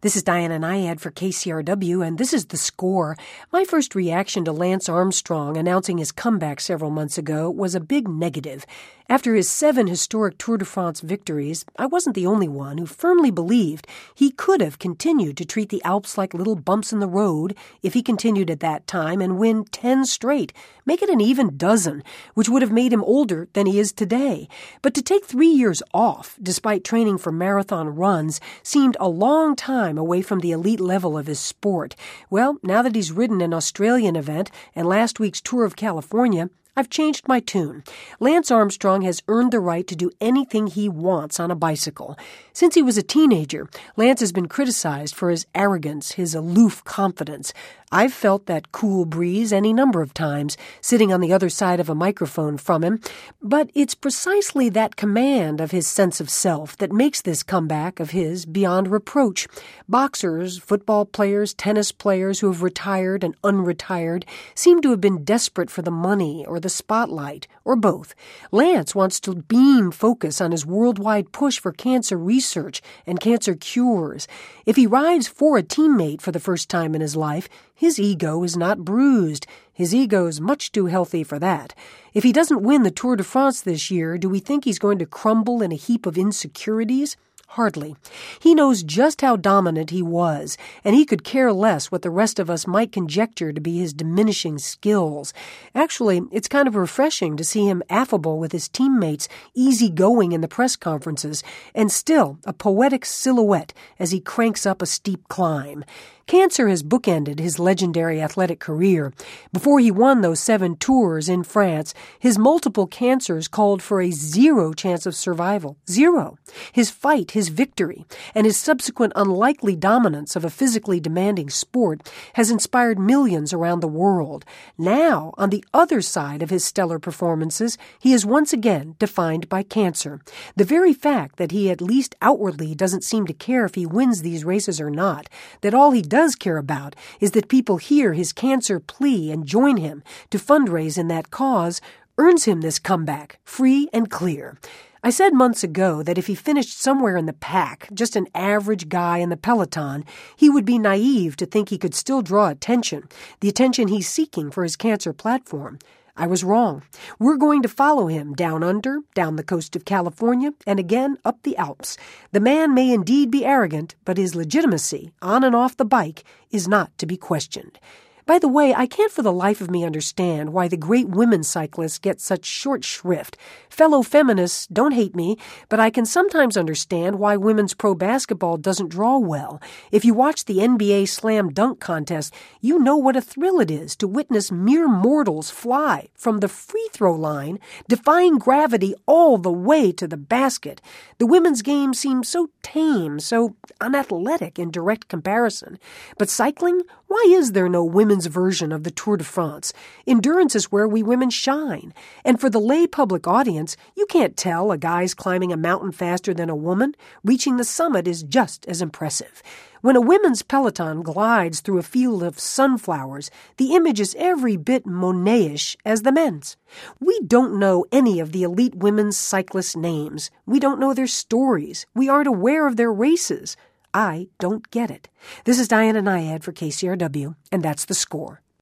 This is Diana Nyad for KCRW, and this is The Score. My first reaction to Lance Armstrong announcing his comeback several months ago was a big negative. After his 7 historic Tour de France victories, I wasn't the only one who firmly believed he could have continued to treat the Alps like little bumps in the road if he continued at that time and win 10 straight, make it an even dozen, which would have made him older than he is today. But to take 3 years off, despite training for marathon runs, seemed a long time away from the elite level of his sport. Well, now that he's ridden an Australian event and last week's Tour of California, I've changed my tune. Lance Armstrong has earned the right to do anything he wants on a bicycle. Since he was a teenager, Lance has been criticized for his arrogance, his aloof confidence. I've felt that cool breeze any number of times, sitting on the other side of a microphone from him. But it's precisely that command of his sense of self that makes this comeback of his beyond reproach. Boxers, football players, tennis players who have retired and unretired seem to have been desperate for the money or the spotlight, or both. Lance wants to beam focus on his worldwide push for cancer research and cancer cures. If he rides for a teammate for the first time in his life, his ego is not bruised. His ego's much too healthy for that. If he doesn't win the Tour de France this year, do we think he's going to crumble in a heap of insecurities? Hardly. He knows just how dominant he was, and he could care less what the rest of us might conjecture to be his diminishing skills. Actually, it's kind of refreshing to see him affable with his teammates, easygoing in the press conferences, and still a poetic silhouette as he cranks up a steep climb. Cancer has bookended his legendary athletic career. Before he won those 7 tours in France, his multiple cancers called for a 0 chance of survival. 0. His fight, his victory, and his subsequent unlikely dominance of a physically demanding sport has inspired millions around the world. Now, on the other side of his stellar performances, he is once again defined by cancer. The very fact that he at least outwardly doesn't seem to care if he wins these races or not, that all he does care about is that people hear his cancer plea and join him to fundraise in that cause, earns him this comeback, free and clear. I said months ago that if he finished somewhere in the pack, just an average guy in the peloton, he would be naive to think he could still draw attention, the attention he's seeking for his cancer platform. I was wrong. We're going to follow him down under, down the coast of California, and again up the Alps. The man may indeed be arrogant, but his legitimacy, on and off the bike, is not to be questioned. By the way, I can't for the life of me understand why the great women cyclists get such short shrift. Fellow feminists, don't hate me, but I can sometimes understand why women's pro basketball doesn't draw well. If you watch the NBA slam dunk contest, you know what a thrill it is to witness mere mortals fly from the free throw line, defying gravity all the way to the basket. The women's game seems so tame, so unathletic in direct comparison. But cycling? Why is there no women's version of the Tour de France? Endurance is where we women shine. And for the lay public audience, you can't tell a guy's climbing a mountain faster than a woman. Reaching the summit is just as impressive. When a women's peloton glides through a field of sunflowers, the image is every bit Monet-ish as the men's. We don't know any of the elite women's cyclists' names. We don't know their stories. We aren't aware of their races. I don't get it. This is Diana Nyad for KCRW, and that's The Score.